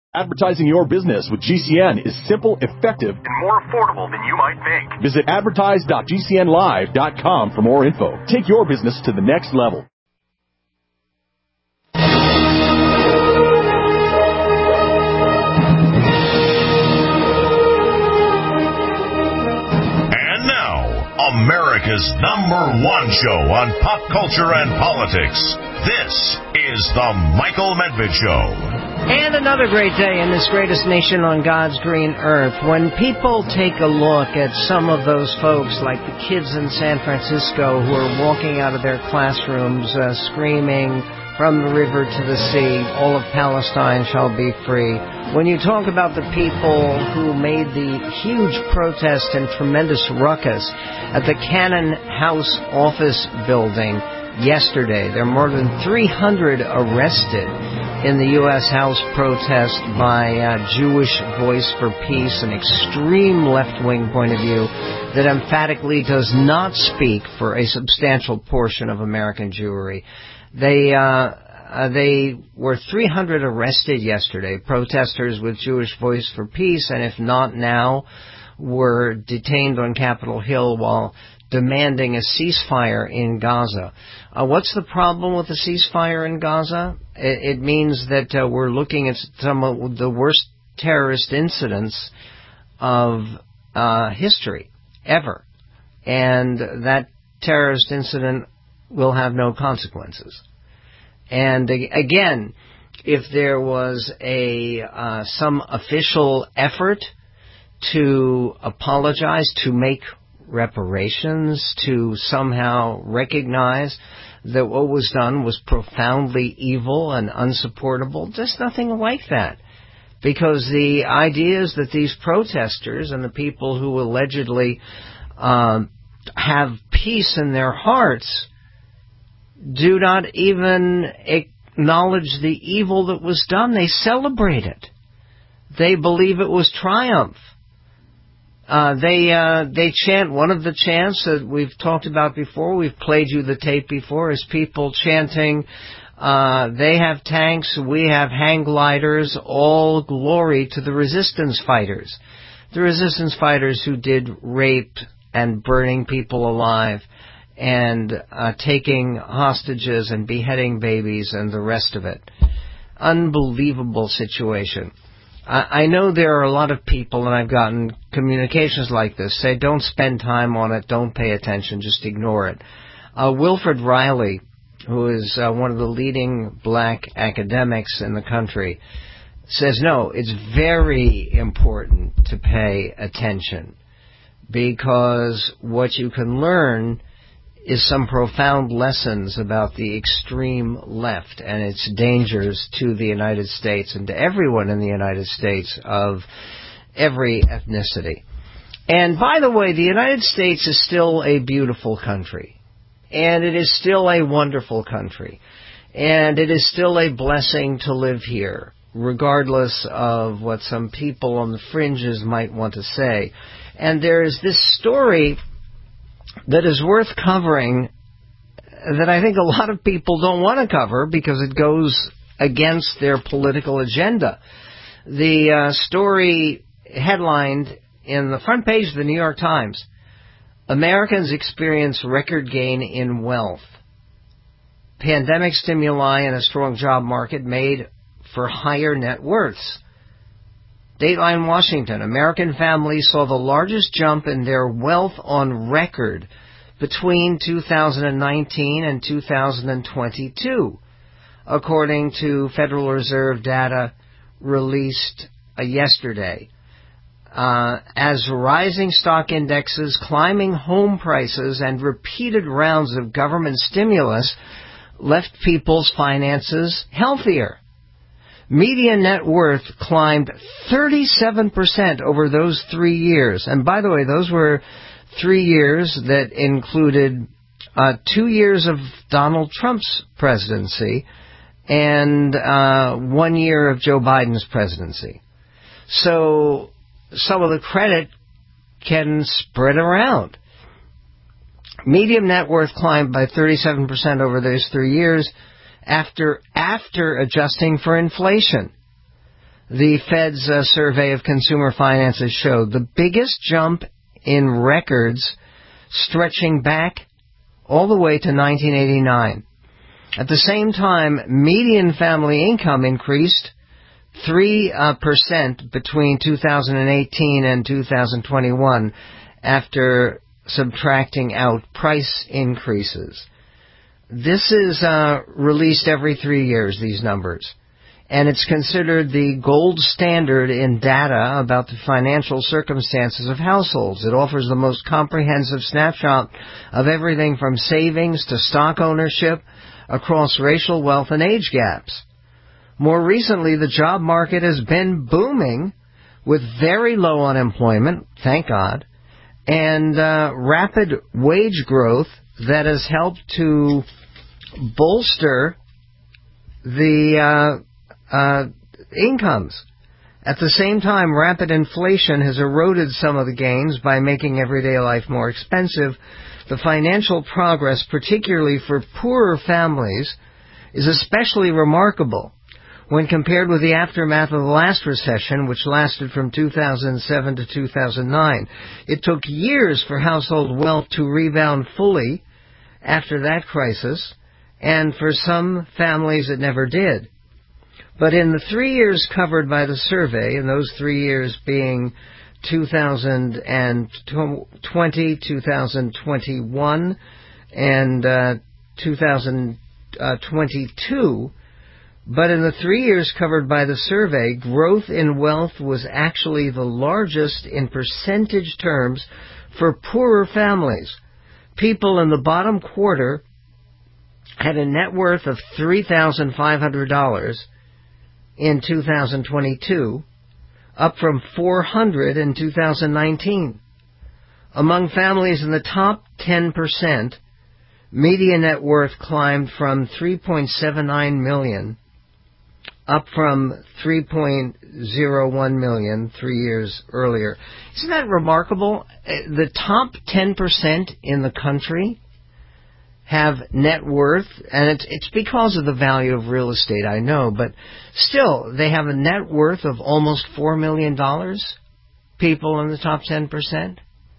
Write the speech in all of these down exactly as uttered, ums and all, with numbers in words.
Advertising your business with G C N is simple, effective, and more affordable than you might think. Visit advertise dot g c n live dot com for more info. Take your business to the next level. And now, America's number one show on pop culture and politics. This is the Michael Medved Show. And another great day in this greatest nation on God's green earth. When people take a look at some of those folks, like the kids in San Francisco who are walking out of their classrooms uh, screaming, "From the river to the sea, all of Palestine shall be free." When you talk about the people who made the huge protest and tremendous ruckus at the Cannon House office building yesterday, there are more than three hundred arrested in the U S House protest by uh, Jewish Voice for Peace, an extreme left-wing point of view that emphatically does not speak for a substantial portion of American Jewry. They, uh, uh, they were three hundred arrested yesterday, protesters with Jewish Voice for Peace, and if not now, were detained on Capitol Hill while demanding a ceasefire in Gaza. Uh, what's the problem with the ceasefire in Gaza? It, it means that uh, we're looking at some of the worst terrorist incidents of uh, history ever. And that terrorist incident will have no consequences. And again, if there was a uh, some official effort to apologize, to make reparations, to somehow recognize that what was done was profoundly evil and unsupportable, there's nothing like that. Because the idea is that these protesters and the people who allegedly um, have peace in their hearts do not even acknowledge the evil that was done. They celebrate it. They believe it was triumph. Uh, they uh, they chant, one of the chants that we've talked about before, we've played you the tape before, is people chanting, uh, they have tanks, we have hang gliders, all glory to the resistance fighters. The resistance fighters who did rape and burning people alive and uh, taking hostages and beheading babies and the rest of it. Unbelievable situation. I know there are a lot of people, and I've gotten communications like this, say don't spend time on it, don't pay attention, just ignore it. Uh, Wilfred Riley, who is uh, one of the leading black academics in the country, says no, it's very important to pay attention, because what you can learn is some profound lessons about the extreme left and its dangers to the United States and to everyone in the United States of every ethnicity. And by the way, the United States is still a beautiful country. And it is still a wonderful country. And it is still a blessing to live here, regardless of what some people on the fringes might want to say. And there is this story that is worth covering that I think a lot of people don't want to cover because it goes against their political agenda. The uh, story headlined in the front page of the New York Times, Americans experience record gain in wealth. Pandemic stimuli and a strong job market made for higher net worths. Dateline Washington, American families saw the largest jump in their wealth on record between two thousand nineteen and two thousand twenty-two, according to Federal Reserve data released uh, yesterday. Uh, as rising stock indexes, climbing home prices, and repeated rounds of government stimulus left people's finances healthier. Median net worth climbed thirty-seven percent over those three years. And by the way, those were three years that included uh, two years of Donald Trump's presidency and uh, one year of Joe Biden's presidency. So some of the credit can spread around. Median net worth climbed by thirty-seven percent over those three years. After after adjusting for inflation. the Fed's uh, survey of consumer finances showed. The biggest jump in records stretching back all the way to nineteen eighty-nine. At the same time, median family income increased three percent uh, between two thousand eighteen and two thousand twenty-one after subtracting out price increases. This is uh, released every three years, these numbers. And it's considered the gold standard in data about the financial circumstances of households. It offers the most comprehensive snapshot of everything from savings to stock ownership across racial wealth and age gaps. More recently, the job market has been booming with very low unemployment, thank God, and uh, rapid wage growth that has helped to bolster the uh, uh, incomes. At the same time, rapid inflation has eroded some of the gains by making everyday life more expensive. The financial progress, particularly for poorer families, is especially remarkable when compared with the aftermath of the last recession, which lasted from two thousand seven to two thousand nine. It took years for household wealth to rebound fully after that crisis, and for some families it never did. But in the three years covered by the survey, and those three years being two thousand twenty, two thousand twenty-one, and uh, two thousand twenty-two, but in the three years covered by the survey, growth in wealth was actually the largest in percentage terms for poorer families. People in the bottom quarter had a net worth of three thousand five hundred dollars in two thousand twenty-two, up from four hundred dollars in two thousand nineteen. Among families in the top ten percent, median net worth climbed from three point seven nine million dollars up from three point zero one million dollars three years earlier. Isn't that remarkable? The top ten percent in the country have net worth, and it's, it's because of the value of real estate, I know, but still, they have a net worth of almost four million dollars, people in the top ten percent.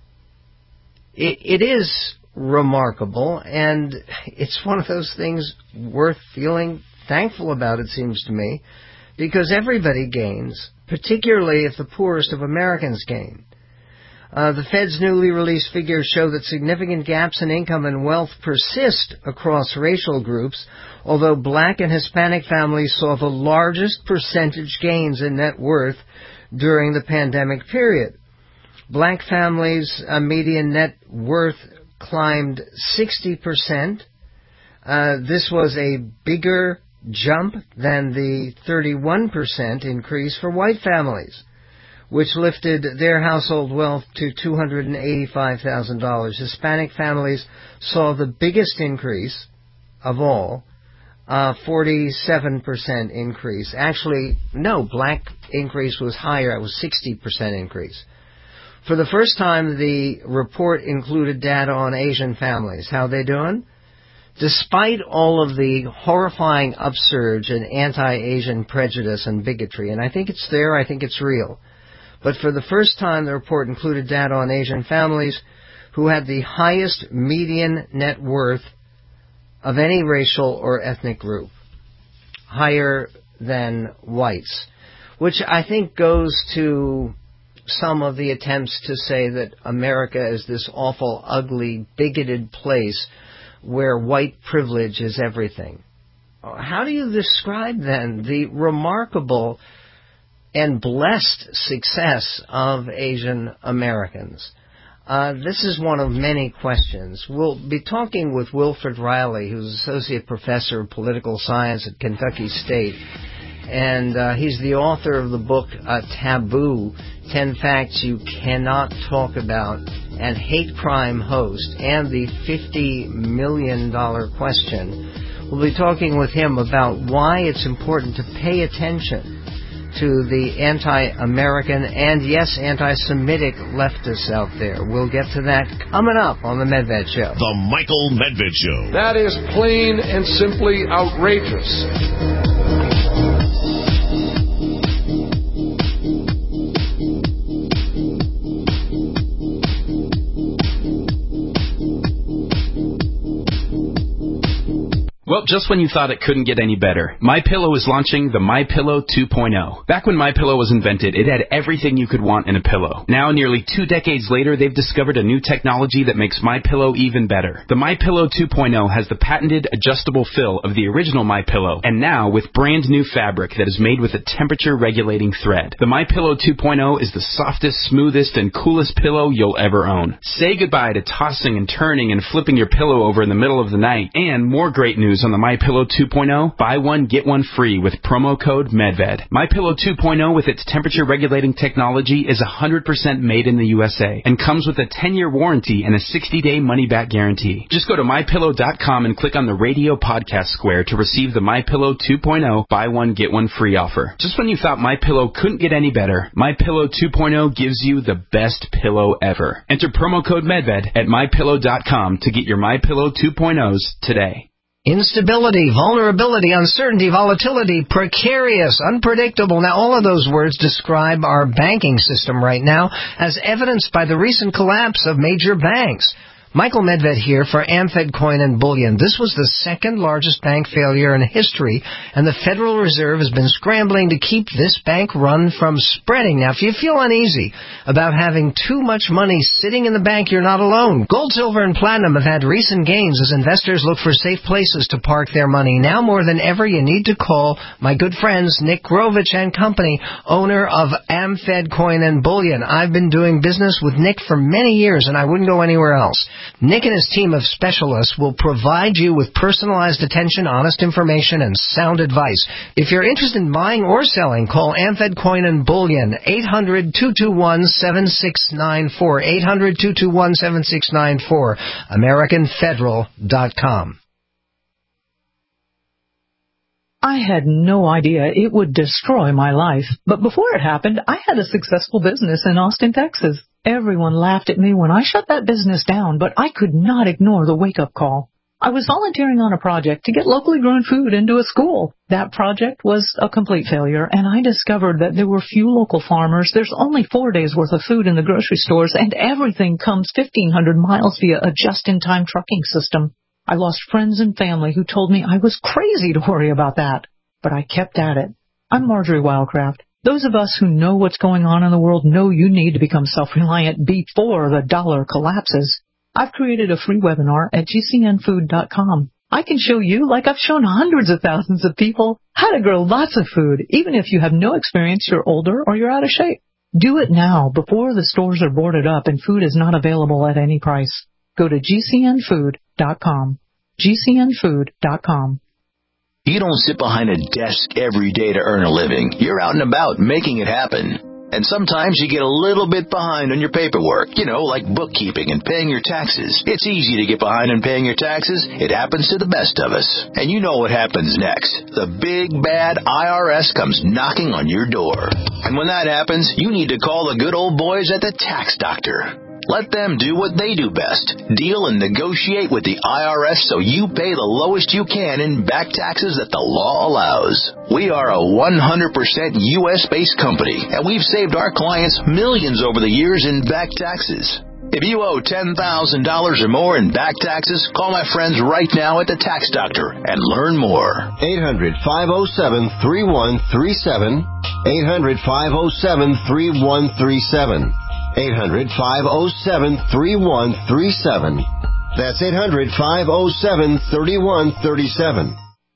It, it is remarkable, and it's one of those things worth feeling thankful about, it seems to me, because everybody gains, particularly if the poorest of Americans gain. Uh, the Fed's newly released figures show that significant gaps in income and wealth persist across racial groups, although black and Hispanic families saw the largest percentage gains in net worth during the pandemic period. Black families' uh, median net worth climbed sixty percent. Uh, this was a bigger jump than the thirty-one percent increase for white families, which lifted their household wealth to two hundred eighty-five thousand dollars. Hispanic families saw the biggest increase of all, a forty-seven percent increase. Actually, no, black increase was higher. It was sixty percent increase. For the first time, the report included data on Asian families. How they doing? Despite all of the horrifying upsurge in anti-Asian prejudice and bigotry, and I think it's there, I think it's real, but for the first time the report included data on Asian families who had the highest median net worth of any racial or ethnic group, higher than whites, which I think goes to some of the attempts to say that America is this awful, ugly, bigoted place where white privilege is everything. How do you describe, then, the remarkable and blessed success of Asian Americans? Uh, this is one of many questions. We'll be talking with Wilfred Riley, who's Associate Professor of Political Science at Kentucky State, and uh, he's the author of the book uh, Taboo, ten Facts You Cannot Talk About, and Hate Crime Host, and the fifty million dollars Question. We'll be talking with him about why it's important to pay attention to the anti-American and, yes, anti-Semitic leftists out there. We'll get to that coming up on The Medved Show. The Michael Medved Show. That is plain and simply outrageous. Well, just when you thought it couldn't get any better, MyPillow is launching the MyPillow two point oh. Back when MyPillow was invented, it had everything you could want in a pillow. Now, nearly two decades later, they've discovered a new technology that makes MyPillow even better. The MyPillow two point oh has the patented adjustable fill of the original MyPillow, and now with brand new fabric that is made with a temperature-regulating thread. The MyPillow two point oh is the softest, smoothest, and coolest pillow you'll ever own. Say goodbye to tossing and turning and flipping your pillow over in the middle of the night. And more great news on the MyPillow two point oh. Buy one, get one free with promo code MEDVED. MyPillow two point oh with its temperature-regulating technology is one hundred percent made in the U S A and comes with a ten-year warranty and a sixty-day money-back guarantee. Just go to my pillow dot com and click on the radio podcast square to receive the MyPillow two point oh buy one, get one free offer. Just when you thought MyPillow couldn't get any better, MyPillow two point oh gives you the best pillow ever. Enter promo code MEDVED at my pillow dot com to get your MyPillow two point ohs today. Instability, vulnerability, uncertainty, volatility, precarious, unpredictable. Now, all of those words describe our banking system right now, as evidenced by the recent collapse of major banks. Michael Medved here for AmFed Coin and Bullion. This was the second largest bank failure in history, and the Federal Reserve has been scrambling to keep this bank run from spreading. Now, if you feel uneasy about having too much money sitting in the bank, you're not alone. Gold, silver, and platinum have had recent gains as investors look for safe places to park their money. Now more than ever, you need to call my good friends Nick Grovich and Company, owner of AmFed Coin and Bullion. I've been doing business with Nick for many years, and I wouldn't go anywhere else. Nick and his team of specialists will provide you with personalized attention, honest information, and sound advice. If you're interested in buying or selling, call AmFed Coin and Bullion, eight hundred, two two one, seven six nine four, eight hundred, two two one, seven six nine four, American Federal dot com. I had no idea it would destroy my life, but before it happened, I had a successful business in Austin, Texas. Everyone laughed at me when I shut that business down, but I could not ignore the wake-up call. I was volunteering on a project to get locally grown food into a school. That project was a complete failure, and I discovered that there were few local farmers. There's only four days' worth of food in the grocery stores, and everything comes fifteen hundred miles via a just-in-time trucking system. I lost friends and family who told me I was crazy to worry about that, but I kept at it. I'm Marjorie Wildcraft. Those of us who know what's going on in the world know you need to become self-reliant before the dollar collapses. I've created a free webinar at G C N food dot com. I can show you, like I've shown hundreds of thousands of people, how to grow lots of food, even if you have no experience, you're older, or you're out of shape. Do it now before the stores are boarded up and food is not available at any price. Go to G C N food dot com. G C N food dot com. You don't sit behind a desk every day to earn a living. You're out and about making it happen. And sometimes you get a little bit behind on your paperwork, you know, like bookkeeping and paying your taxes. It's easy to get behind on paying your taxes. It happens to the best of us. And you know what happens next. The big, bad I R S comes knocking on your door. And when that happens, you need to call the good old boys at the Tax Doctor. Let them do what they do best. Deal and negotiate with the I R S so you pay the lowest you can in back taxes that the law allows. We are a one hundred percent U S-based company, and we've saved our clients millions over the years in back taxes. If you owe ten thousand dollars or more in back taxes, call my friends right now at the Tax Doctor and learn more. eight hundred, five oh seven, three one three seven. eight hundred, five oh seven, three one three seven. eight hundred, five oh seven, three one three seven. That's eight hundred, five oh seven, three one three seven.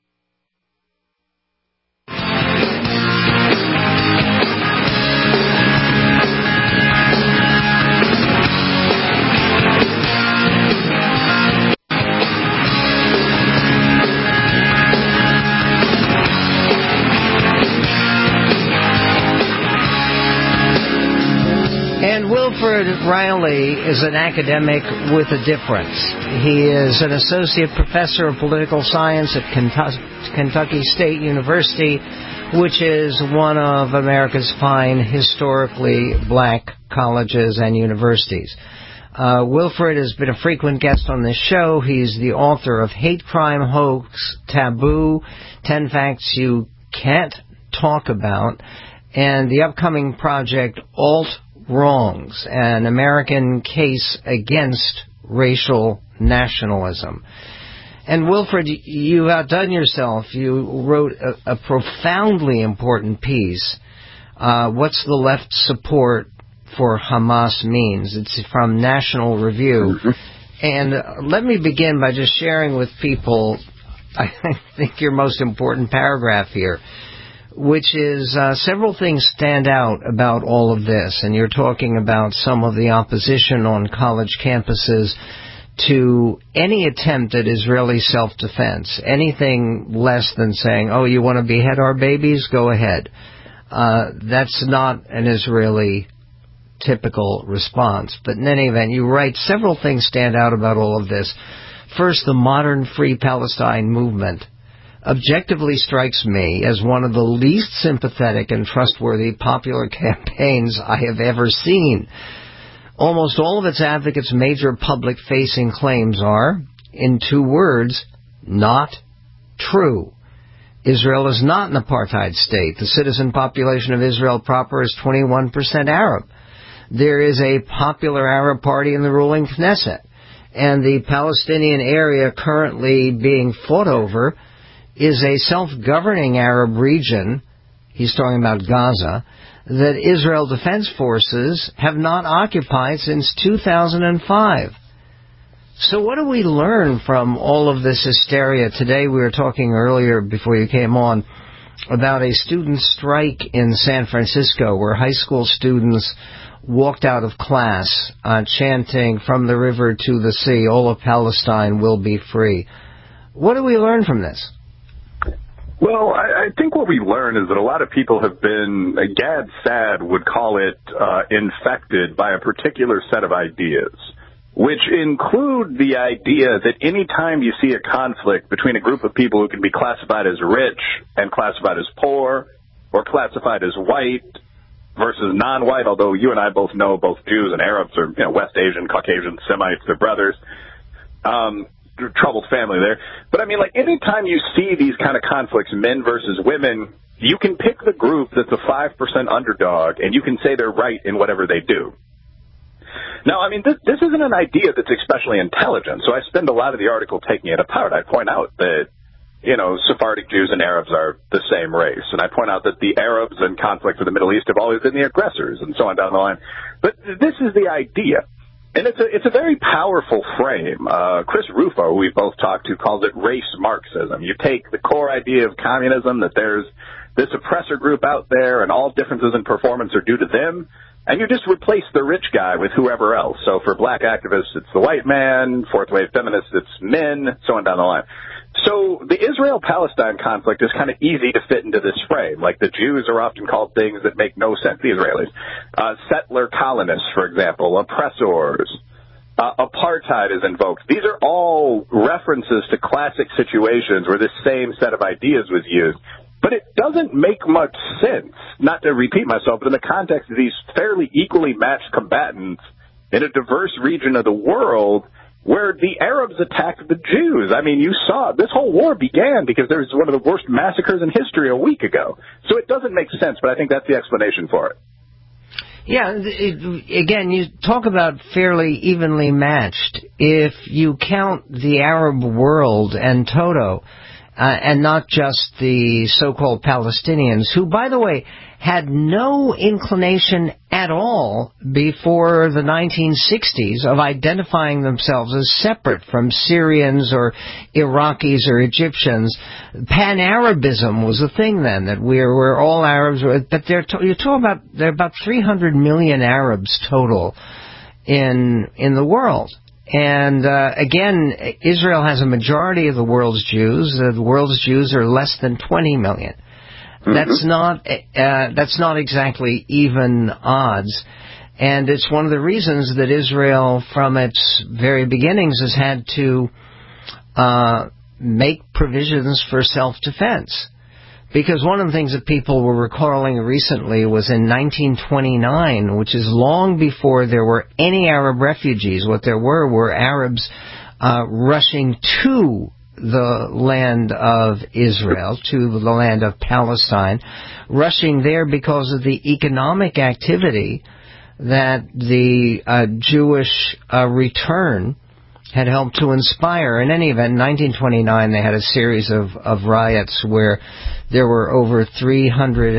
Wilfred Riley is an academic with a difference. He is an associate professor of political science at Kentucky State University, which is one of America's fine historically black colleges and universities. Uh, Wilfred has been a frequent guest on this show. He's the author of Hate Crime Hoax Taboo, ten Facts You Can't Talk About, and the upcoming project Alt Wrongs, an American case against racial nationalism. And Wilfred, you outdone yourself. You wrote a, a profoundly important piece. Uh, what's the left support for Hamas means? It's from National Review. Mm-hmm. And uh, let me begin by just sharing with people, I think, your most important paragraph here, which is uh, several things stand out about all of this. And you're talking about some of the opposition on college campuses to any attempt at Israeli self-defense. Anything less than saying, oh, you want to behead our babies? Go ahead. Uh, that's not an Israeli typical response. But in any event, you write several things stand out about all of this. First, the modern Free Palestine movement objectively strikes me as one of the least sympathetic and trustworthy popular campaigns I have ever seen. Almost all of its advocates' major public-facing claims are, in two words, not true. Israel is not an apartheid state. The citizen population of Israel proper is twenty-one percent Arab. There is a popular Arab party in the ruling Knesset, and the Palestinian area currently being fought over is a self-governing Arab region, he's talking about Gaza, that Israel Defense Forces have not occupied since two thousand five. So what do we learn from all of this hysteria? Today we were talking earlier, before you came on, about a student strike in San Francisco where high school students walked out of class uh, chanting, from the river to the sea, all of Palestine will be free. What do we learn from this? Well, I, I think what we learn is that a lot of people have been, Gad Saad would call it, uh, infected by a particular set of ideas, which include the idea that any time you see a conflict between a group of people who can be classified as rich and classified as poor, or classified as white versus non-white, although you and I both know both Jews and Arabs are, you know, West Asian, Caucasian, Semites, they're brothers, um, troubled family there. But I mean, like, anytime you see these kind of conflicts, men versus women, you can pick the group that's a five percent underdog, and you can say they're right in whatever they do. Now, I mean, this, this isn't an idea that's especially intelligent, so I spend a lot of the article taking it apart. I point out that, you know, Sephardic Jews and Arabs are the same race, and I point out that the Arabs in conflict with the Middle East have always been the aggressors, and so on down the line. But this is the idea. And it's a, it's a very powerful frame. Uh, Chris Rufo, who we both talked to, calls it race Marxism. You take the core idea of communism, that there's this oppressor group out there and all differences in performance are due to them, and you just replace the rich guy with whoever else. So for black activists, it's the white man. Fourth wave feminists, it's men, so on down the line. So the Israel-Palestine conflict is kind of easy to fit into this frame. Like, the Jews are often called things that make no sense, the Israelis. Uh, settler colonists, for example, oppressors. Uh, apartheid is invoked. These are all references to classic situations where this same set of ideas was used. But it doesn't make much sense, not to repeat myself, but in the context of these fairly equally matched combatants in a diverse region of the world, where the Arabs attacked the Jews. I mean, you saw this whole war began because there was one of the worst massacres in history a week ago. So it doesn't make sense, but I think that's the explanation for it. Yeah, it, again, you talk about fairly evenly matched. If you count the Arab world and toto, uh, and not just the so-called Palestinians, who, by the way, had no inclination at all before the nineteen sixties of identifying themselves as separate from Syrians or Iraqis or Egyptians. Pan-Arabism was a thing then, that we're, we're all Arabs. But they're to, you talk about, there are about three hundred million Arabs total in in the world. And uh, again, Israel has a majority of the world's Jews. Uh, the world's Jews are less than twenty million. That's not uh, that's not exactly even odds, and it's one of the reasons that Israel, from its very beginnings, has had to uh, make provisions for self-defense. Because one of the things that people were recalling recently was in nineteen twenty-nine, which is long before there were any Arab refugees. What there were were Arabs uh, rushing to the land of Israel, to the land of Palestine, rushing there because of the economic activity that the uh, Jewish uh, return had helped to inspire. In any event, in nineteen twenty-nine, they had a series of, of riots where there were over three hundred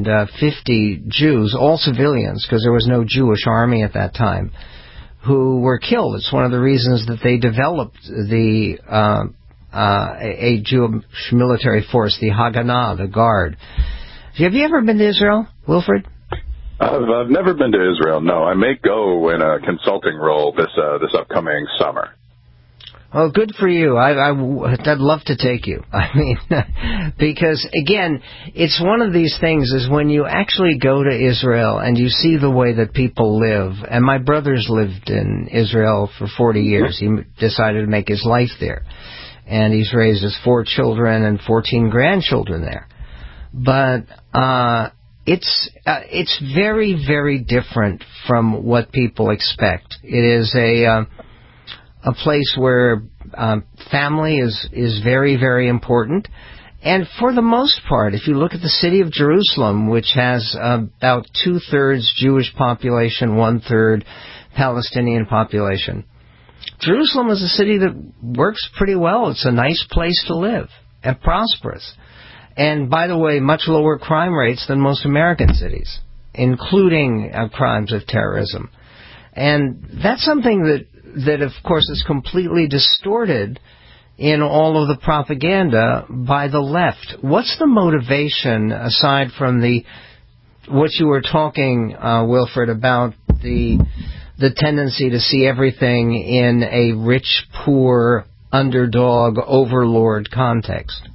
fifty Jews, all civilians, because there was no Jewish army at that time, who were killed. It's one of the reasons that they developed the uh, uh, a Jewish military force, the Haganah, the Guard. Have you ever been to Israel, Wilfred? I've, I've never been to Israel, no. I may go in a consulting role this uh, this upcoming summer. Well, good for you. I, I, I'd love to take you. I mean, because, again, it's one of these things is when you actually go to Israel and you see the way that people live, and my brother's lived in Israel for forty years. He decided to make his life there. And he's raised his four children and fourteen grandchildren there. But uh, it's uh, it's very, very different from what people expect. It is a... Uh, a place where um, family is, is very, very important. And for the most part, if you look at the city of Jerusalem, which has uh, about two-thirds Jewish population, one-third Palestinian population, Jerusalem is a city that works pretty well. It's a nice place to live and prosperous. And, by the way, much lower crime rates than most American cities, including uh, crimes of terrorism. And that's something that that, of course, is completely distorted in all of the propaganda by the left. What's the motivation, aside from the what you were talking, uh, Wilfred, about the the tendency to see everything in a rich, poor, underdog, overlord context?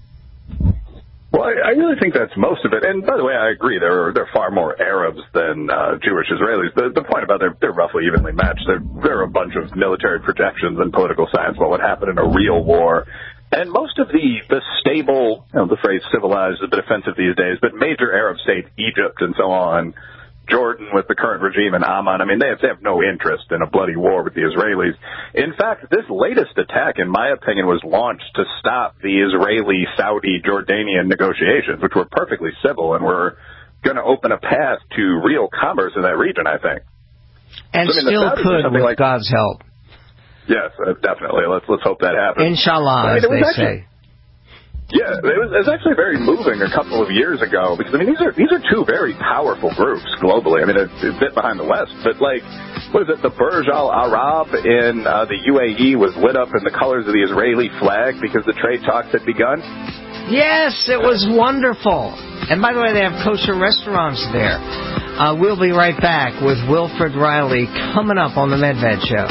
Well, I, I really think that's most of it. And by the way, I agree. There are, there are far more Arabs than uh, Jewish Israelis. The, the point about they're, they're roughly evenly matched. There, there are a bunch of military projections and political science about what would happen in a real war. And most of the, the stable, you know, the phrase civilized is a bit offensive these days, but major Arab states, Egypt and so on, Jordan with the current regime and Amman, I mean, they have, they have no interest in a bloody war with the Israelis. In fact, this latest attack, in my opinion, was launched to stop the Israeli-Saudi-Jordanian negotiations, which were perfectly civil and were going to open a path to real commerce in that region, I think. And so, I mean, still could with like, God's help. Yes, uh, definitely. Let's let's hope that happens. Inshallah, I mean, as they actually, say. Yeah, it was, it was actually very moving a couple of years ago because, I mean, these are these are two very powerful groups globally. I mean, a, a bit behind the West, but like, what is it, the Burj Al Arab in uh, the U A E was lit up in the colors of the Israeli flag because the trade talks had begun? Yes, it was wonderful. And by the way, they have kosher restaurants there. Uh, we'll be right back with Wilfred Reilly coming up on the Medved Show.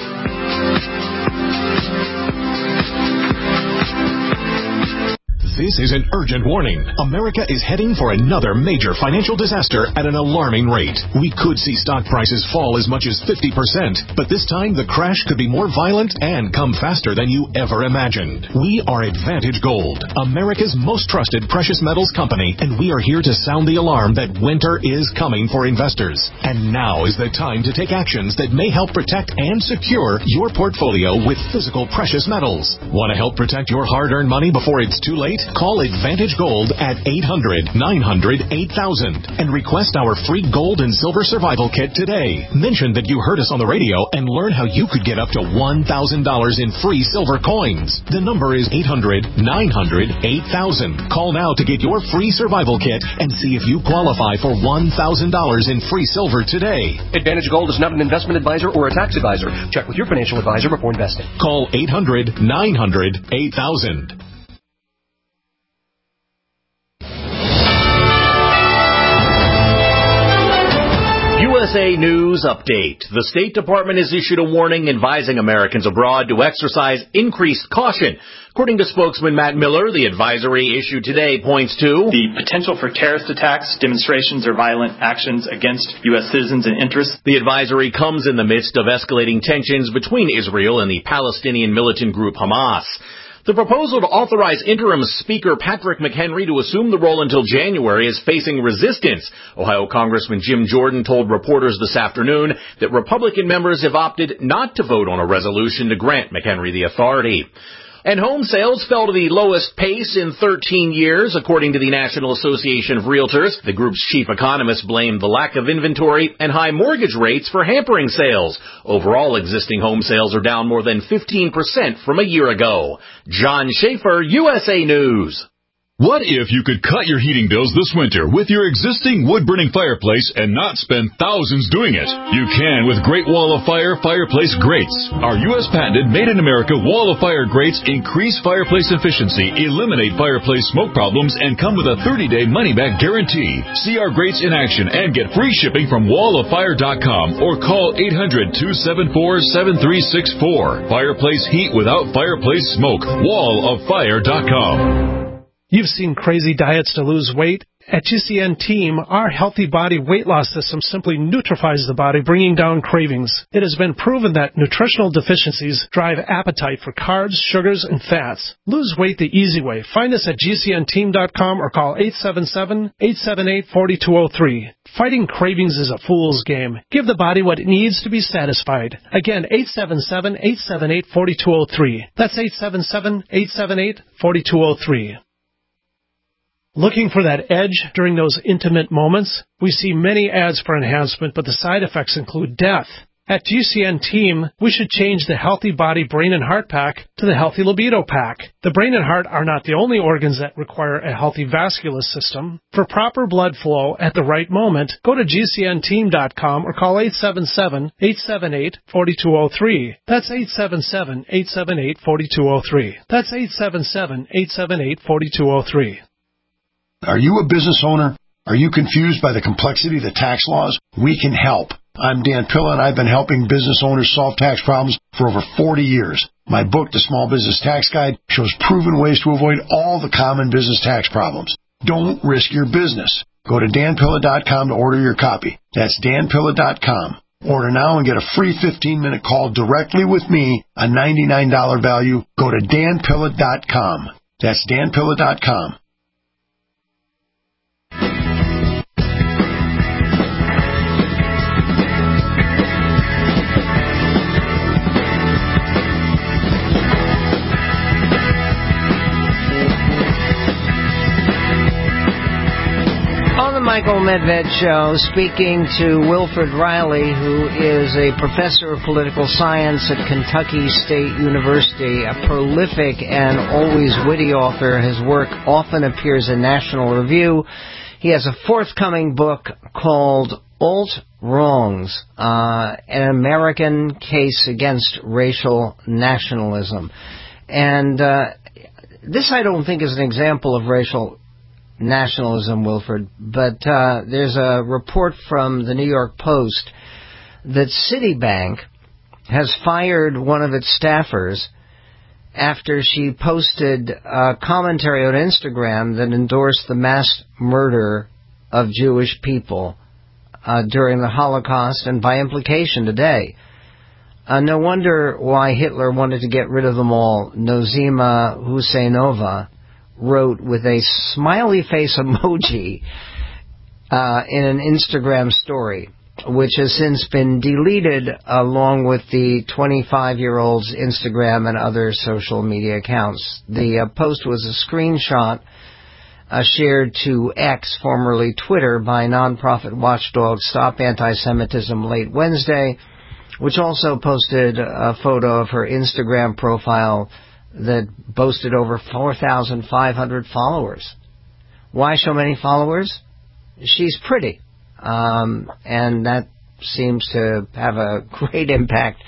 This is an urgent warning. America is heading for another major financial disaster at an alarming rate. We could see stock prices fall as much as fifty percent, but this time the crash could be more violent and come faster than you ever imagined. We are Advantage Gold, America's most trusted precious metals company, and we are here to sound the alarm that winter is coming for investors. And now is the time to take actions that may help protect and secure your portfolio with physical precious metals. Want to help protect your hard-earned money before it's too late? Call Advantage Gold at eight hundred, nine hundred, eight thousand and request our free gold and silver survival kit today. Mention that you heard us on the radio and learn how you could get up to one thousand dollars in free silver coins. The number is eight hundred, nine hundred, eight thousand. Call now to get your free survival kit and see if you qualify for one thousand dollars in free silver today. Advantage Gold is not an investment advisor or a tax advisor. Check with your financial advisor before investing. Call eight hundred, nine hundred, eight thousand. U S A News Update. The State Department has issued a warning advising Americans abroad to exercise increased caution. According to spokesman Matt Miller, the advisory issued today points to the potential for terrorist attacks, demonstrations, or violent actions against U S citizens and interests. The advisory comes in the midst of escalating tensions between Israel and the Palestinian militant group Hamas. The proposal to authorize interim Speaker Patrick McHenry to assume the role until January is facing resistance. Ohio Congressman Jim Jordan told reporters this afternoon that Republican members have opted not to vote on a resolution to grant McHenry the authority. And home sales fell to the lowest pace in thirteen years, according to the National Association of Realtors. The group's chief economist blamed the lack of inventory and high mortgage rates for hampering sales. Overall, existing home sales are down more than fifteen percent from a year ago. John Schaefer, U S A News. What if you could cut your heating bills this winter with your existing wood-burning fireplace and not spend thousands doing it? You can with Great Wall of Fire Fireplace Grates. Our U S patented made-in-America Wall of Fire grates increase fireplace efficiency, eliminate fireplace smoke problems, and come with a thirty-day money-back guarantee. See our grates in action and get free shipping from wall of fire dot com or call eight hundred, two seven four, seven three six four. Fireplace heat without fireplace smoke. wall of fire dot com. You've seen crazy diets to lose weight. At G C N Team, our healthy body weight loss system simply neutralizes the body, bringing down cravings. It has been proven that nutritional deficiencies drive appetite for carbs, sugars, and fats. Lose weight the easy way. Find us at G C N team dot com or call eight seven seven, eight seven eight, four two zero three. Fighting cravings is a fool's game. Give the body what it needs to be satisfied. Again, eight seven seven, eight seven eight, four two zero three. That's eight seven seven, eight seven eight, four two zero three. Looking for that edge during those intimate moments? We see many ads for enhancement, but the side effects include death. At G C N Team, we should change the Healthy Body Brain and Heart Pack to the Healthy Libido Pack. The brain and heart are not the only organs that require a healthy vascular system. For proper blood flow at the right moment, go to G C N team dot com or call eight seven seven, eight seven eight, four two zero three. That's eight seven seven, eight seven eight, four two zero three. That's eight seven seven, eight seven eight, four two zero three. Are you a business owner? Are you confused by the complexity of the tax laws? We can help. I'm Dan Pilla, and I've been helping business owners solve tax problems for over forty years. My book, The Small Business Tax Guide, shows proven ways to avoid all the common business tax problems. Don't risk your business. Go to dan pilla dot com to order your copy. That's dan pilla dot com. Order now and get a free fifteen-minute call directly with me, a ninety-nine dollars value. Go to dan pilla dot com. That's dan pilla dot com. Michael Medved Show, speaking to Wilfred Riley, who is a professor of political science at Kentucky State University, a prolific and always witty author. His work often appears in National Review. He has a forthcoming book called Alt Wrongs, uh, an American Case Against Racial Nationalism. And uh, this, I don't think, is an example of racial nationalism, Wilfred, but uh, there's a report from the New York Post that Citibank has fired one of its staffers after she posted a commentary on Instagram that endorsed the mass murder of Jewish people uh, during the Holocaust and by implication today. Uh, no wonder why Hitler wanted to get rid of them all. Nozima Husseinova wrote with a smiley face emoji uh, in an Instagram story, which has since been deleted along with the twenty-five-year-old's Instagram and other social media accounts. The uh, post was a screenshot uh, shared to X, formerly Twitter, by nonprofit watchdog Stop Anti-Semitism late Wednesday, which also posted a photo of her Instagram profile that boasted over four thousand five hundred followers. Why so many followers? She's pretty. Um, and that seems to have a great impact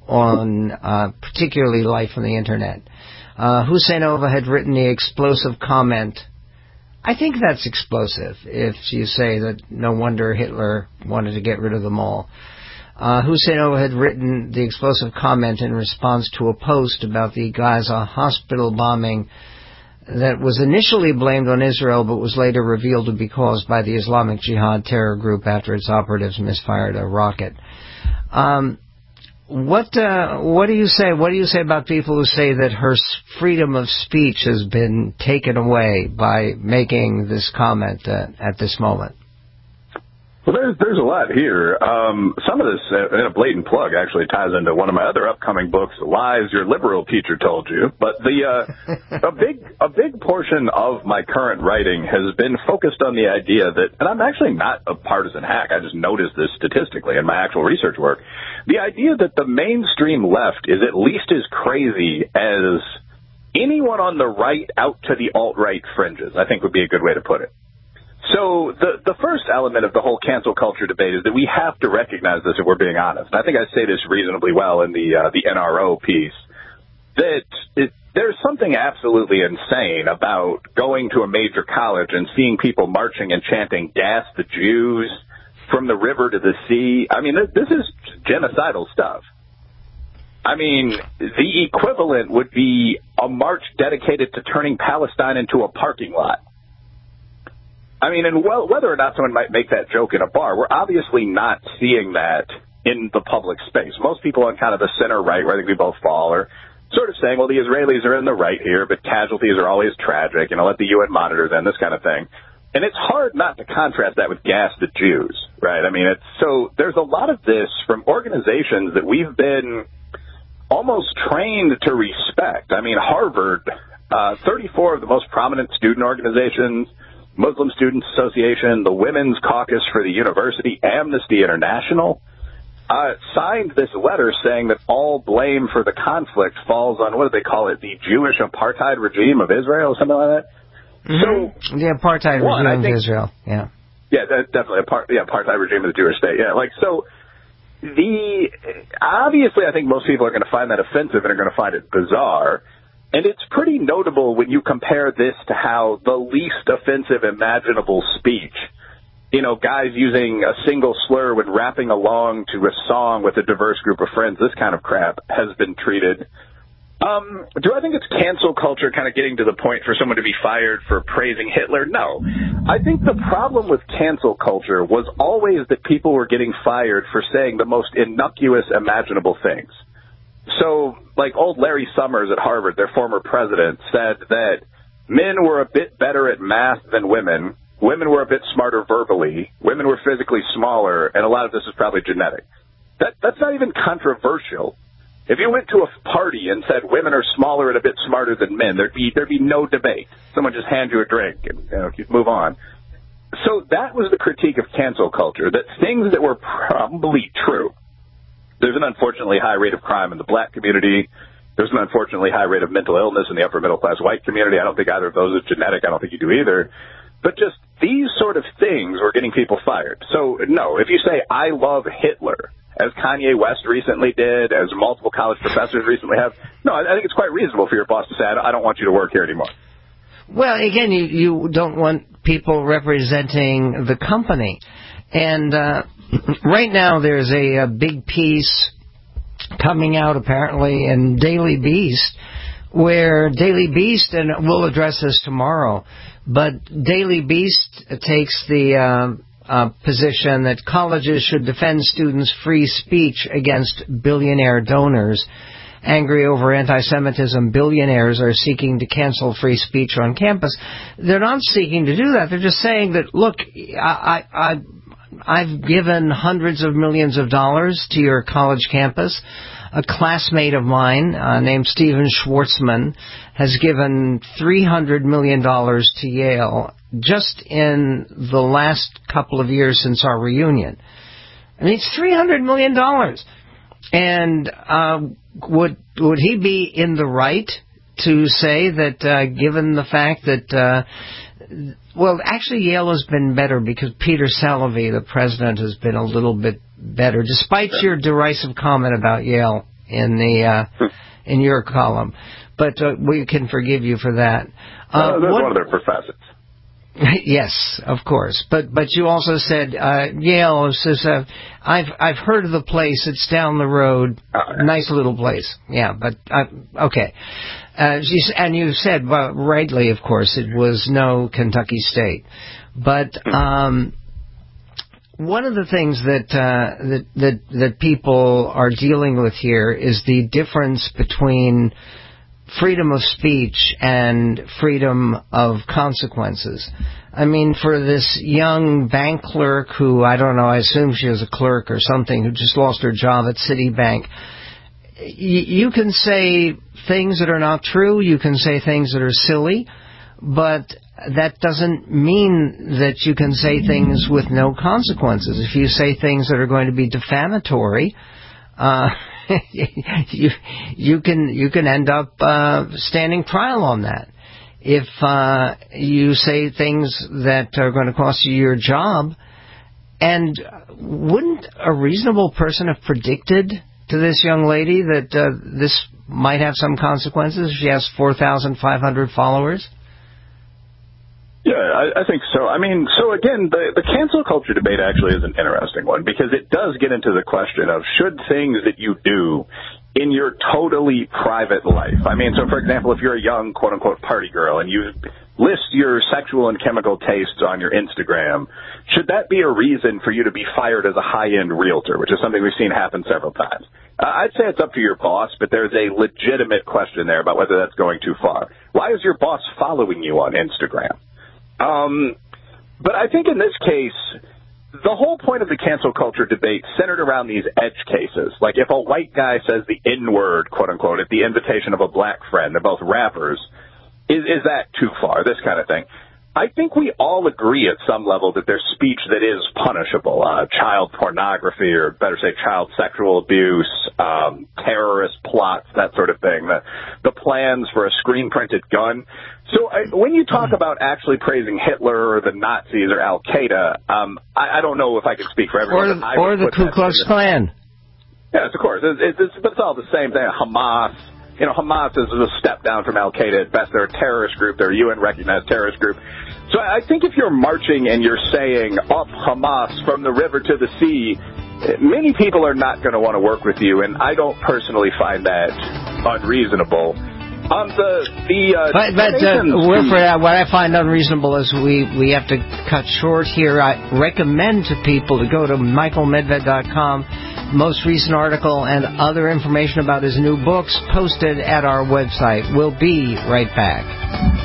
on uh, particularly life on the Internet. Uh, Husseinova had written the explosive comment. I think that's explosive if you say that no wonder Hitler wanted to get rid of them all. Uh, Husseinova had written the explosive comment in response to a post about the Gaza hospital bombing that was initially blamed on Israel but was later revealed to be caused by the Islamic Jihad terror group after its operatives misfired a rocket. Um, what uh, what do you say? What do you say about people who say that her freedom of speech has been taken away by making this comment uh, at this moment? Well, there's there's a lot here. Um, some of this, uh, in a blatant plug, actually ties into one of my other upcoming books, Lies Your Liberal Teacher Told You. But the uh, a big a big portion of my current writing has been focused on the idea that, and I'm actually not a partisan hack, I just noticed this statistically in my actual research work, the idea that the mainstream left is at least as crazy as anyone on the right out to the alt-right fringes, I think would be a good way to put it. So the the first element of the whole cancel culture debate is that we have to recognize this if we're being honest. I think I say this reasonably well in the uh, the N R O piece, that it, there's something absolutely insane about going to a major college and seeing people marching and chanting "Gas the Jews" from the river to the sea. I mean, this is genocidal stuff. I mean, the equivalent would be a march dedicated to turning Palestine into a parking lot. I mean, and well, whether or not someone might make that joke in a bar, we're obviously not seeing that in the public space. Most people on kind of the center right, where I think we both fall, are sort of saying, well, the Israelis are in the right here, but casualties are always tragic, you know, let the U N monitor them, this kind of thing. And it's hard not to contrast that with Gas the Jews, right? I mean, it's so there's a lot of this from organizations that we've been almost trained to respect. I mean, Harvard, uh, thirty-four of the most prominent student organizations, Muslim Students Association, the Women's Caucus for the University, Amnesty International, uh, signed this letter saying that all blame for the conflict falls on, what do they call it, the Jewish apartheid regime of Israel, something like that. Mm-hmm. So the apartheid one, regime think, of Israel, yeah. Yeah, that, definitely. A part, yeah, apartheid regime of the Jewish state, yeah. Like, so, the obviously I think most people are going to find that offensive and are going to find it bizarre. And it's pretty notable when you compare this to how the least offensive imaginable speech, you know, guys using a single slur when rapping along to a song with a diverse group of friends, this kind of crap has been treated. Um, do I think it's cancel culture kind of getting to the point for someone to be fired for praising Hitler? No. I think the problem with cancel culture was always that people were getting fired for saying the most innocuous imaginable things. So, like old Larry Summers at Harvard, their former president, said that men were a bit better at math than women, women were a bit smarter verbally, women were physically smaller, and a lot of this is probably genetic. That That's not even controversial. If you went to a party and said women are smaller and a bit smarter than men, there'd be there'd be no debate. Someone just hand you a drink and you know, move on. So that was the critique of cancel culture, that things that were probably true. There's an unfortunately high rate of crime in the black community. There's an unfortunately high rate of mental illness in the upper middle class white community. I don't think either of those is genetic. I don't think you do either. But just these sort of things were getting people fired. So, no, if you say, I love Hitler, as Kanye West recently did, as multiple college professors recently have, no, I think it's quite reasonable for your boss to say, I don't want you to work here anymore. Well, again, you, you don't want people representing the company. And uh, right now there's a, a big piece coming out apparently in Daily Beast, where Daily Beast, and we'll address this tomorrow, but Daily Beast takes the uh, uh, position that colleges should defend students' free speech against billionaire donors. Angry over anti-Semitism, billionaires are seeking to cancel free speech on campus. They're not seeking to do that. They're just saying that, look, I, I, I've given hundreds of millions of dollars to your college campus. A classmate of mine uh, named Steven Schwartzman has given three hundred million dollars to Yale just in the last couple of years since our reunion. I mean, it's three hundred million dollars. And uh, would would he be in the right to say that, uh, given the fact that, uh, well, actually Yale has been better because Peter Salovey, the president, has been a little bit better, despite your derisive comment about Yale in the uh, in your column. But uh, we can forgive you for that. Uh, uh, that's what, one of their professors. Yes, of course. But but you also said uh, Yale says uh, I've I've heard of the place. It's down the road. Oh, yeah. Nice little place. Yeah, but uh, okay. Uh, and you said, well, rightly, of course, it was no Kentucky State. But um, one of the things that, uh, that that that people are dealing with here is the difference between freedom of speech and freedom of consequences. I mean, for this young bank clerk who, I don't know, I assume she was a clerk or something, who just lost her job at Citibank, y- you can say things that are not true, you can say things that are silly, but that doesn't mean that you can say things with no consequences. If you say things that are going to be defamatory, uh, you, you can you can end up uh, standing trial on that. If uh, you say things that are going to cost you your job, and wouldn't a reasonable person have predicted to this young lady that uh, this might have some consequences? She has four thousand five hundred followers. Yeah, I, I think so. I mean, so again, the, the cancel culture debate actually is an interesting one because it does get into the question of should things that you do in your totally private life. I mean, so for example, if you're a young quote-unquote party girl and you list your sexual and chemical tastes on your Instagram, should that be a reason for you to be fired as a high-end realtor, which is something we've seen happen several times? Uh, I'd say it's up to your boss, but there's a legitimate question there about whether that's going too far. Why is your boss following you on Instagram? Um, but I think in this case, the whole point of the cancel culture debate centered around these edge cases. Like if a white guy says the N-word, quote unquote, at the invitation of a black friend, they're both rappers, is, is that too far? This kind of thing. I think we all agree at some level that there's speech that is punishable, uh, child pornography, or better say child sexual abuse, um, terrorist plots, that sort of thing, the, the plans for a screen-printed gun. So I, when you talk about actually praising Hitler or the Nazis or Al-Qaeda, um, I, I don't know if I can speak for everyone. Or, the, or the Ku Klux Klan. Yes, of course. It's, it's, but it's all the same thing. Hamas. You know, Hamas is a step down from Al-Qaeda at best. They're a terrorist group. They're a U N-recognized terrorist group. So I think if you're marching and you're saying, up Hamas from the river to the sea, many people are not going to want to work with you, and I don't personally find that unreasonable. Um, the, the, uh, but, but uh, Wilfred, uh, what I find unreasonable is we, we have to cut short here. I recommend to people to go to michael medved dot com. Most recent article and other information about his new books posted at our website. We'll be right back.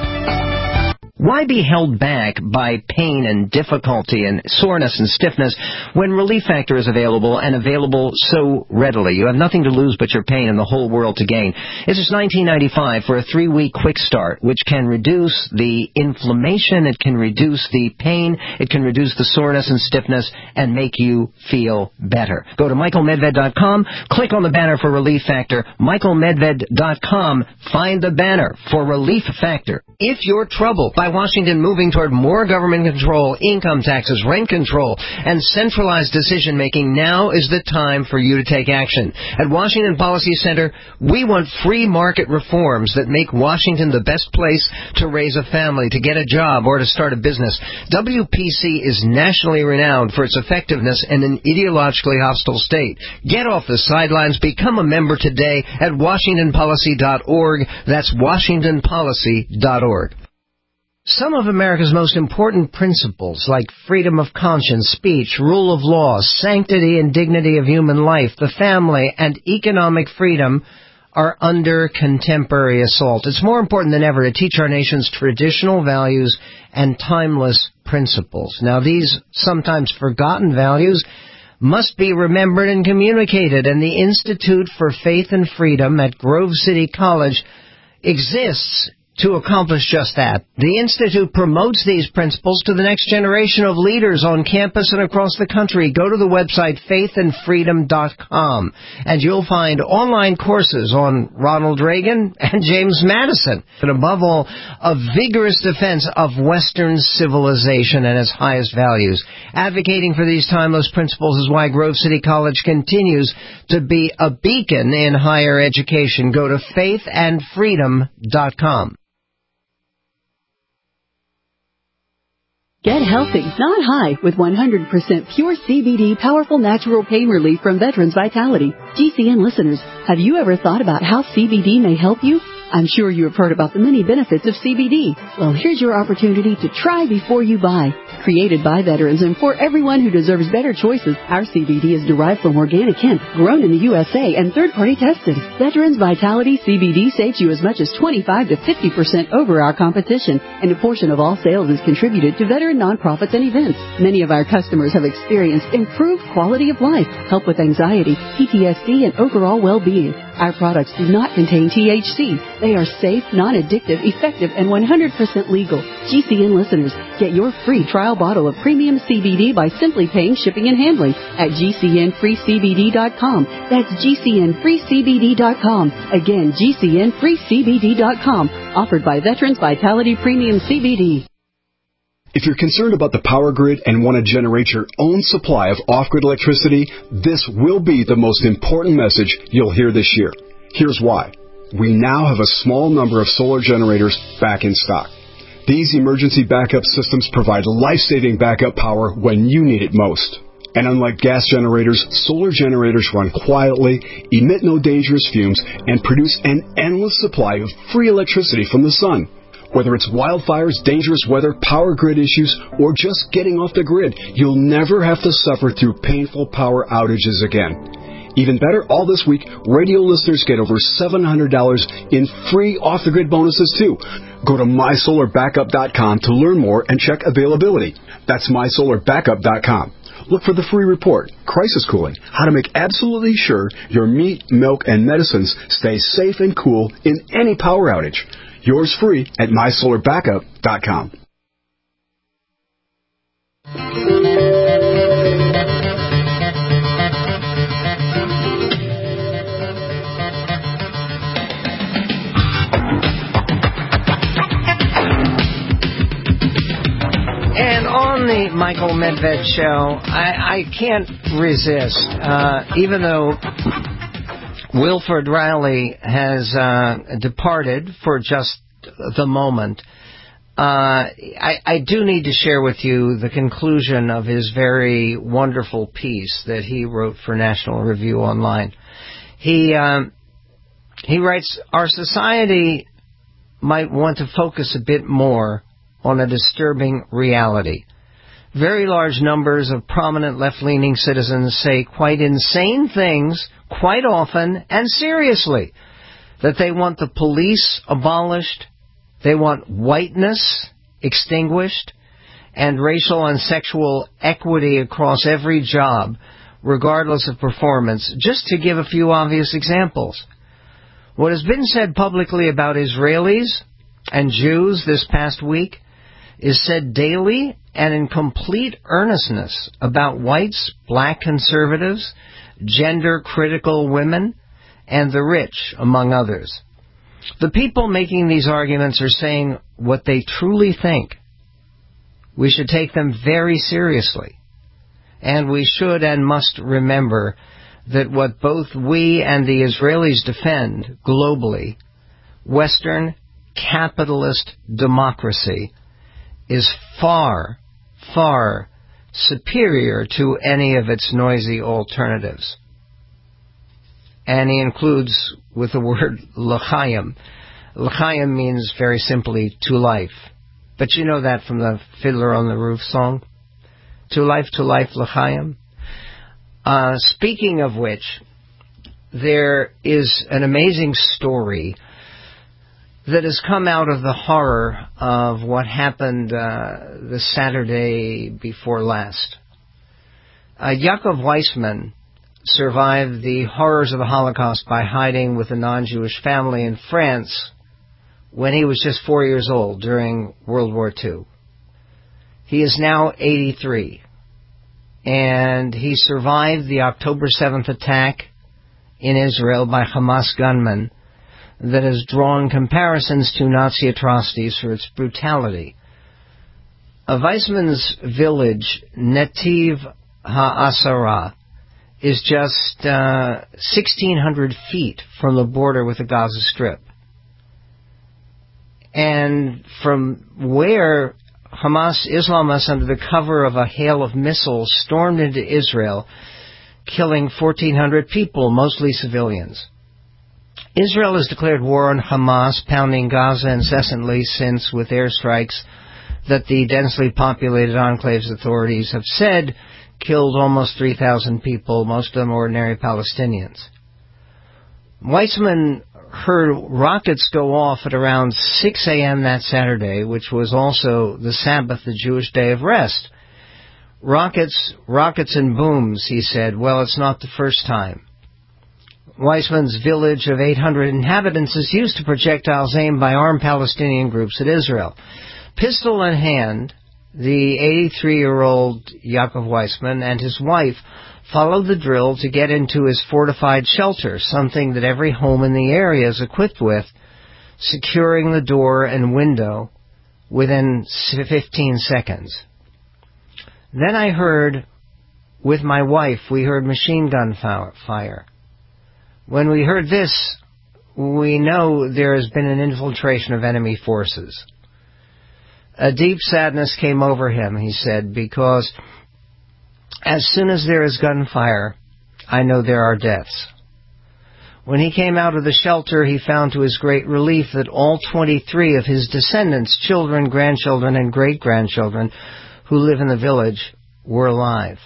Why be held back by pain and difficulty and soreness and stiffness when Relief Factor is available and available so readily? You have nothing to lose but your pain and the whole world to gain. It's just nineteen ninety-five for a three-week quick start, which can reduce the inflammation, it can reduce the pain, it can reduce the soreness and stiffness, and make you feel better. Go to michael medved dot com, click on the banner for Relief Factor, michael medved dot com, find the banner for Relief Factor. If you're troubled by Washington moving toward more government control, income taxes, rent control, and centralized decision-making, now is the time for you to take action. At Washington Policy Center, we want free market reforms that make Washington the best place to raise a family, to get a job, or to start a business. W P C is nationally renowned for its effectiveness in an ideologically hostile state. Get off the sidelines. Become a member today at washington policy dot org. That's washington policy dot org. Some of America's most important principles, like freedom of conscience, speech, rule of law, sanctity and dignity of human life, the family, and economic freedom, are under contemporary assault. It's more important than ever to teach our nation's traditional values and timeless principles. Now, these sometimes forgotten values must be remembered and communicated, and the Institute for Faith and Freedom at Grove City College exists to accomplish just that. The Institute promotes these principles to the next generation of leaders on campus and across the country. Go to the website faith and freedom dot com, and you'll find online courses on Ronald Reagan and James Madison, and above all, a vigorous defense of Western civilization and its highest values. Advocating for these timeless principles is why Grove City College continues to be a beacon in higher education. Go to faith and freedom dot com. Get healthy, not high, with one hundred percent pure C B D powerful natural pain relief from Veterans Vitality. G C N listeners, have you ever thought about how C B D may help you? I'm sure you have heard about the many benefits of C B D. Well, here's your opportunity to try before you buy. Created by veterans and for everyone who deserves better choices, our C B D is derived from organic hemp, grown in the U S A and third-party tested. Veterans Vitality C B D saves you as much as twenty-five to fifty percent over our competition, and a portion of all sales is contributed to veteran nonprofits and events. Many of our customers have experienced improved quality of life, help with anxiety, P T S D, and overall well-being. Our products do not contain T H C. They are safe, non-addictive, effective, and one hundred percent legal. G C N listeners, get your free trial bottle of premium C B D by simply paying shipping and handling at G C N free C B D dot com. That's G C N free C B D dot com. Again, G C N free C B D dot com. Offered by Veterans Vitality Premium C B D. If you're concerned about the power grid and want to generate your own supply of off-grid electricity, this will be the most important message you'll hear this year. Here's why. We now have a small number of solar generators back in stock. These emergency backup systems provide life-saving backup power when you need it most. And unlike gas generators, solar generators run quietly, emit no dangerous fumes, and produce an endless supply of free electricity from the sun. Whether it's wildfires, dangerous weather, power grid issues, or just getting off the grid, you'll never have to suffer through painful power outages again. Even better, all this week, radio listeners get over seven hundred dollars in free off-the-grid bonuses, too. Go to my solar backup dot com to learn more and check availability. That's my solar backup dot com. Look for the free report, Crisis Cooling, how to make absolutely sure your meat, milk, and medicines stay safe and cool in any power outage. Yours free at my solar backup dot com. And on the Michael Medved Show, I, I can't resist, uh, even though Wilford Riley has uh, departed for just the moment. Uh, I, I do need to share with you the conclusion of his very wonderful piece that he wrote for National Review Online. He um, he writes, our society might want to focus a bit more on a disturbing reality. Very large numbers of prominent left-leaning citizens say quite insane things quite often and seriously. That they want the police abolished, they want whiteness extinguished, and racial and sexual equity across every job, regardless of performance, just to give a few obvious examples. What has been said publicly about Israelis and Jews this past week is said daily and in complete earnestness about whites, black conservatives, gender-critical women, and the rich, among others. The people making these arguments are saying what they truly think. We should take them very seriously. And we should and must remember that what both we and the Israelis defend globally, Western capitalist democracy, is far, far superior to any of its noisy alternatives. And he includes with the word l'chaim. L'chaim means very simply to life. But you know that from the Fiddler on the Roof song? To life, to life, l'chaim. Uh, speaking of which, there is an amazing story that has come out of the horror of what happened uh, the Saturday before last. Uh, Yaakov Weissman survived the horrors of the Holocaust by hiding with a non-Jewish family in France when he was just four years old during World War Two. He is now eighty-three, and he survived the October seventh attack in Israel by Hamas gunmen that has drawn comparisons to Nazi atrocities for its brutality. A Weissman's village, Netiv HaAsara, is just uh, sixteen hundred feet from the border with the Gaza Strip. And from where Hamas Islamists, under the cover of a hail of missiles, stormed into Israel, killing fourteen hundred people, mostly civilians. Israel has declared war on Hamas, pounding Gaza incessantly since, with airstrikes, that the densely populated enclave's authorities have said killed almost three thousand people, most of them ordinary Palestinians. Weizmann heard rockets go off at around six a.m. that Saturday, which was also the Sabbath, the Jewish day of rest. Rockets, rockets and booms, he said. Well, it's not the first time. Weizmann's village of eight hundred inhabitants is used to projectiles aimed by armed Palestinian groups at Israel. Pistol in hand, the eighty-three-year-old Yaakov Weizmann and his wife followed the drill to get into his fortified shelter, something that every home in the area is equipped with, securing the door and window within fifteen seconds. Then I heard, with my wife, we heard machine gun fire. When we heard this, we know there has been an infiltration of enemy forces. A deep sadness came over him, he said, because as soon as there is gunfire, I know there are deaths. When he came out of the shelter, he found to his great relief that all twenty-three of his descendants, children, grandchildren, and great-grandchildren who live in the village were alive.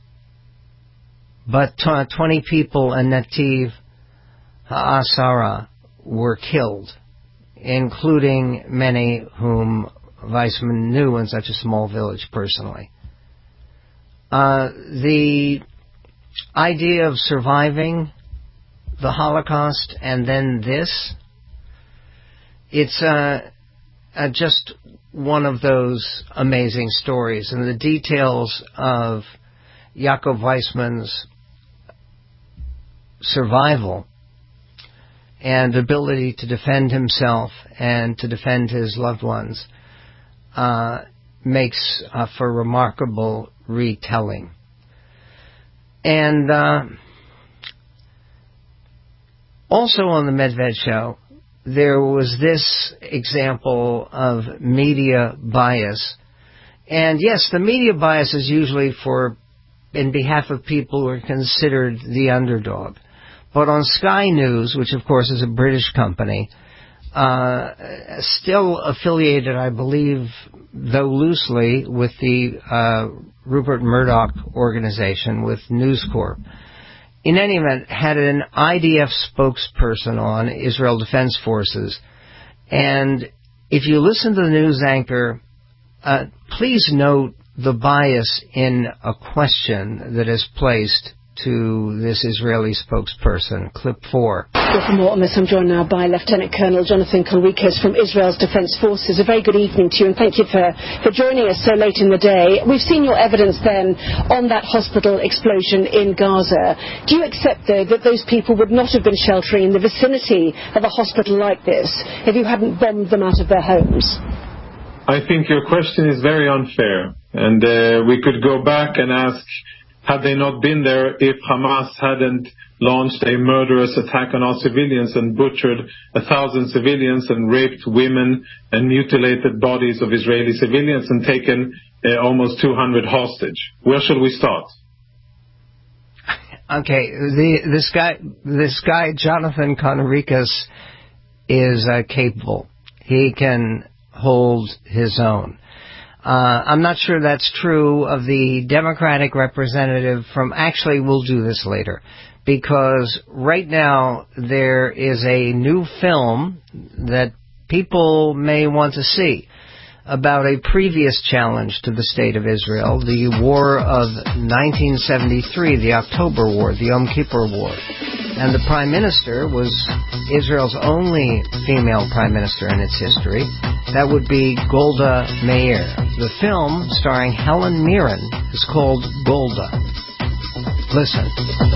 But twenty people in Netiv Ha'asara were killed, including many whom Weizmann knew in such a small village personally. Uh, the idea of surviving the Holocaust and then this, it's uh, uh, just one of those amazing stories. And the details of Yaakov Weizmann's survival and ability to defend himself and to defend his loved ones uh, makes uh, for remarkable retelling. And uh, also on the Medved show, there was this example of media bias. And yes, the media bias is usually for, in behalf of people who are considered the underdog. But on Sky News, which of course is a British company, uh, still affiliated, I believe, though loosely, with the uh, Rupert Murdoch organization, with News Corp, in any event, had an I D F spokesperson on, Israel Defense Forces. And if you listen to the news anchor, uh, please note the bias in a question that is placed to this Israeli spokesperson. Clip four. Well, for more on this, I'm joined now by Lieutenant Colonel Jonathan Conricus from Israel's Defense Forces. A very good evening to you, and thank you for, for joining us so late in the day. We've seen your evidence then on that hospital explosion in Gaza. Do you accept, though, that those people would not have been sheltering in the vicinity of a hospital like this if you hadn't bombed them out of their homes? I think your question is very unfair, and uh, we could go back and ask, had they not been there if Hamas hadn't launched a murderous attack on our civilians and butchered a thousand civilians and raped women and mutilated bodies of Israeli civilians and taken uh, almost two hundred hostage? Where shall we start? Okay, the, this guy, this guy Jonathan Conricus is uh, capable. He can hold his own. Uh, I'm not sure that's true of the Democratic representative from, actually we'll do this later, because right now there is a new film that people may want to see about a previous challenge to the State of Israel, the War of nineteen seventy-three, the October War, the Yom Kippur War. And the Prime Minister was Israel's only female Prime Minister in its history. That would be Golda Meir. The film, starring Helen Mirren, is called Golda. Listen.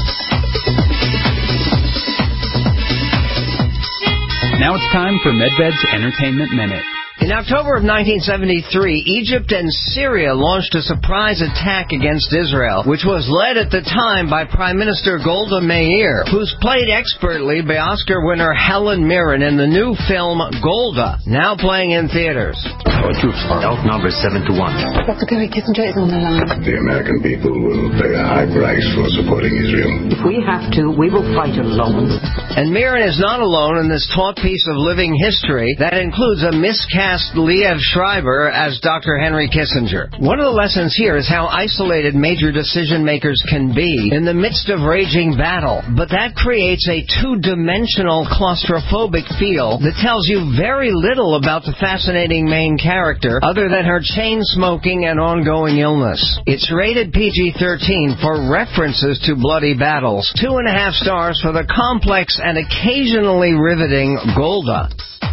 Now it's time for Medved's Entertainment Minute. In October of nineteen seventy-three, Egypt and Syria launched a surprise attack against Israel, which was led at the time by Prime Minister Golda Meir, who's played expertly by Oscar winner Helen Mirren in the new film Golda, now playing in theaters. Our troops are outnumbered seven to one. Doctor Henry Kissinger is on the line. The American people will pay a high price for supporting Israel. If we have to, we will fight alone. And Mirren is not alone in this taut piece of living history that includes a miscast Liev Schreiber as Doctor Henry Kissinger. One of the lessons here is how isolated major decision makers can be in the midst of raging battle. But that creates a two-dimensional claustrophobic feel that tells you very little about the fascinating main character other than her chain-smoking and ongoing illness. It's rated P G thirteen for references to bloody battles. Two and a half stars for the complex and occasionally riveting Golda.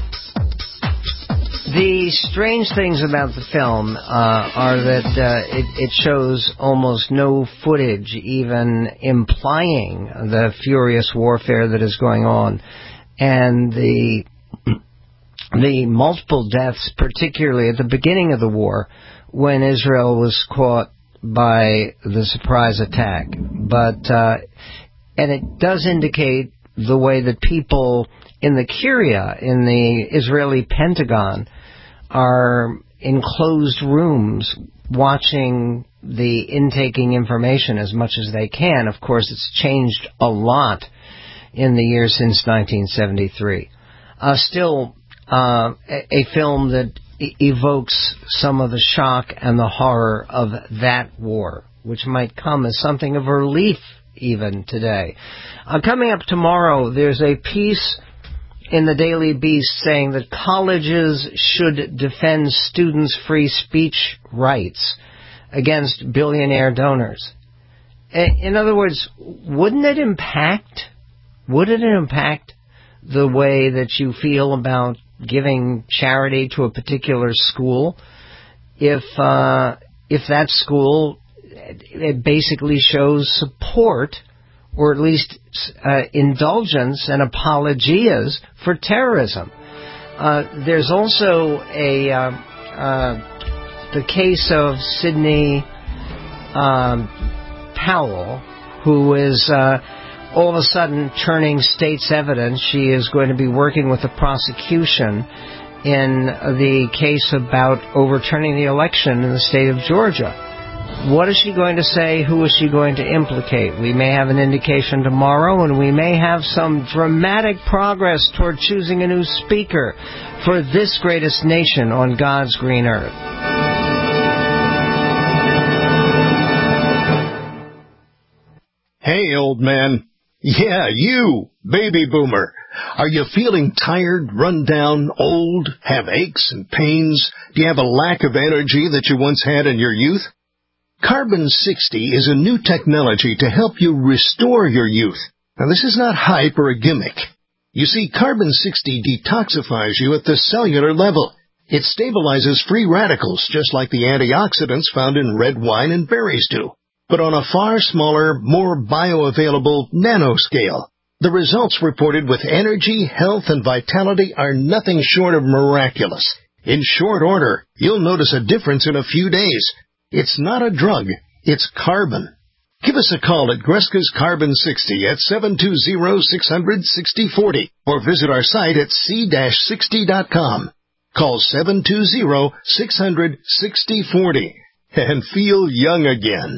The strange things about the film uh, are that uh, it, it shows almost no footage even implying the furious warfare that is going on. And the the multiple deaths, particularly at the beginning of the war, when Israel was caught by the surprise attack. But uh, and it does indicate the way that people in the Kiryat, in the Israeli Pentagon, are in closed rooms watching the intaking information as much as they can. Of course, it's changed a lot in the years since nineteen seventy-three. Uh, still, uh, a, a film that e- evokes some of the shock and the horror of that war, which might come as something of a relief even today. Uh, coming up tomorrow, there's a piece in the Daily Beast saying that colleges should defend students' free speech rights against billionaire donors. In other words, wouldn't it impact, would it impact the way that you feel about giving charity to a particular school if uh, if that school it basically shows support or at least uh, indulgence and apologias for terrorism? Uh, there's also a uh, uh, the case of Sidney um, Powell, who is uh, all of a sudden turning state's evidence. She is going to be working with the prosecution in the case about overturning the election in the state of Georgia. What is she going to say? Who is she going to implicate? We may have an indication tomorrow, and we may have some dramatic progress toward choosing a new speaker for this greatest nation on God's green earth. Hey, old man. Yeah, you, baby boomer. Are you feeling tired, run down, old, have aches and pains? Do you have a lack of energy that you once had in your youth? Carbon sixty is a new technology to help you restore your youth. Now, this is not hype or a gimmick. You see, Carbon sixty detoxifies you at the cellular level. It stabilizes free radicals, just like the antioxidants found in red wine and berries do, but on a far smaller, more bioavailable nanoscale. The results reported with energy, health, and vitality are nothing short of miraculous. In short order, you'll notice a difference in a few days. It's not a drug, it's carbon. Give us a call at Greska's Carbon sixty at seven two zero, six hundred, sixty forty or visit our site at c sixty dot com. Call seven two zero, six hundred, sixty forty and feel young again.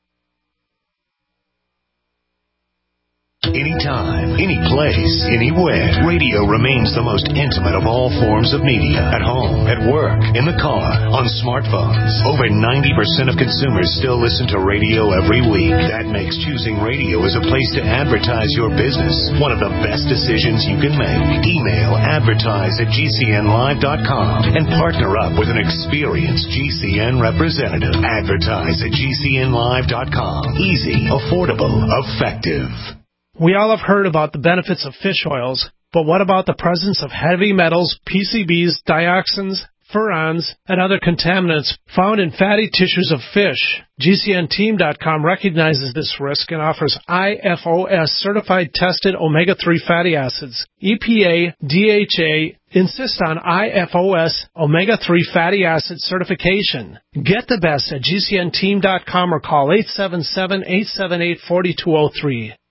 Anytime, any place, anywhere, radio remains the most intimate of all forms of media. At home, at work, in the car, on smartphones. Over ninety percent of consumers still listen to radio every week. That makes choosing radio as a place to advertise your business one of the best decisions you can make. Email advertise at g c n live dot com and partner up with an experienced G C N representative. Advertise at g c n live dot com. Easy, affordable, effective. We all have heard about the benefits of fish oils, but what about the presence of heavy metals, P C Bs, dioxins, furans, and other contaminants found in fatty tissues of fish? G C N team dot com recognizes this risk and offers I F O S certified tested omega three fatty acids. E P A, D H A insist on I F O S omega three fatty acid certification. Get the best at G C N team dot com or call eight seven seven, eight seven eight, four two zero three.